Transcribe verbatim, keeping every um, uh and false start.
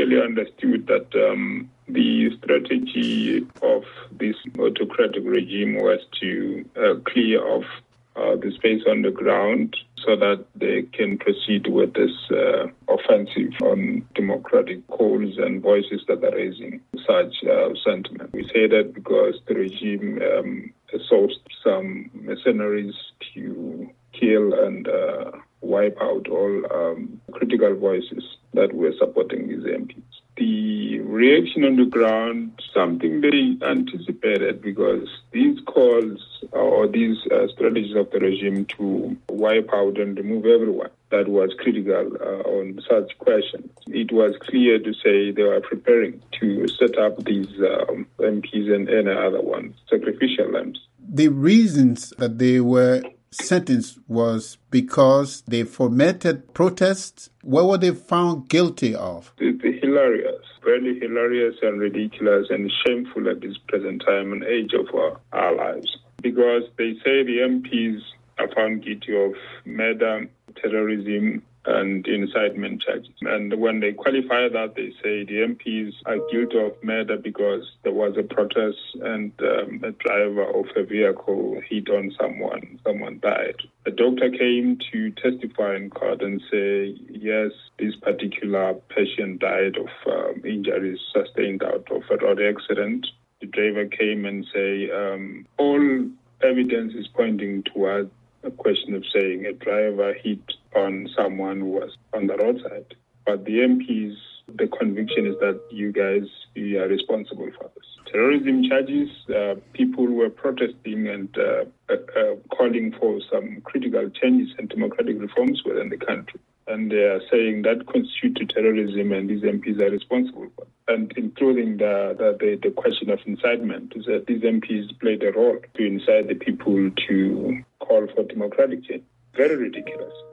clearly understood that um, the strategy of this autocratic regime was to uh, clear off uh, the space on the ground so that they can proceed with this uh, offensive on democratic calls and voices that are raising such uh, sentiment. We say that because the regime um, sourced some mercenaries to kill and uh, wipe out all um, critical voices that were supporting these M Ps. The reaction on the ground, something they anticipated, because these calls or these uh, strategies of the regime to wipe out and remove everyone that was critical uh, on such questions. It was clear to say they were preparing to set up these um, M Ps and any other ones, sacrificial lambs. The reasons that they were sentenced was because they fomented protests. What were they found guilty of? It's hilarious, really hilarious and ridiculous and shameful at this present time and age of our, our lives. Because they say the M Ps are found guilty of murder, terrorism, and incitement charges. And when they qualify that, they say the M Ps are guilty of murder because there was a protest and um, a driver of a vehicle hit on someone, someone died. A doctor came to testify in court and say, yes, this particular patient died of um, injuries sustained out of a road accident. The driver came and say, um, all evidence is pointing towards a question of saying a driver hit on someone who was on the roadside. But the M Ps, the conviction is that you guys, you are responsible for this. Terrorism charges, uh, people were protesting and uh, uh, uh, calling for some critical changes and democratic reforms within the country. And they are saying that constitutes terrorism and these M Ps are responsible for it. And including the, the, the, the question of incitement, is that these M Ps played a role to incite the people to call for democratic change. Very ridiculous.